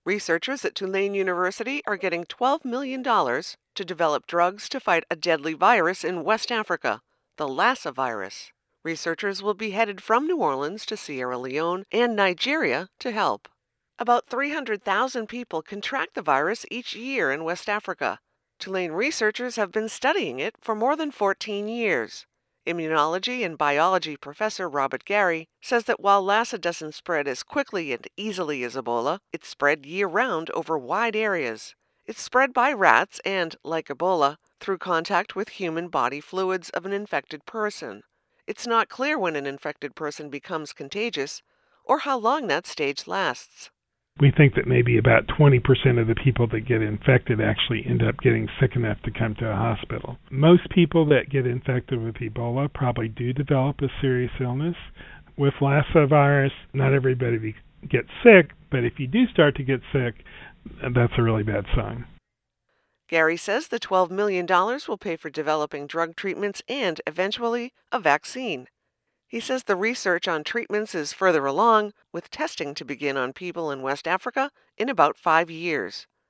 Researchers at Tulane University are getting $12 million to develop drugs to fight a deadly virus in West Africa, the Lassa virus. Researchers will be headed from New Orleans to Sierra Leone and Nigeria to help. About 300,000 people contract the virus each year in West Africa. Tulane researchers have been studying it for more than 14 years. Immunology and biology professor Robert Gary says that while Lassa doesn't spread as quickly and easily as Ebola, it's spread year-round over wide areas. It's spread by rats and, like Ebola, through contact with human body fluids of an infected person. It's not clear when an infected person becomes contagious or how long that stage lasts. We think that maybe about 20% of the people that get infected actually end up getting sick enough to come to a hospital. Most people that get infected with Ebola probably do develop a serious illness. With Lassa virus, not everybody gets sick, but if you do start to get sick, that's a really bad sign. Gary says the $12 million will pay for developing drug treatments and, eventually, a vaccine. He says the research on treatments is further along, with testing to begin on people in West Africa in about 5 years.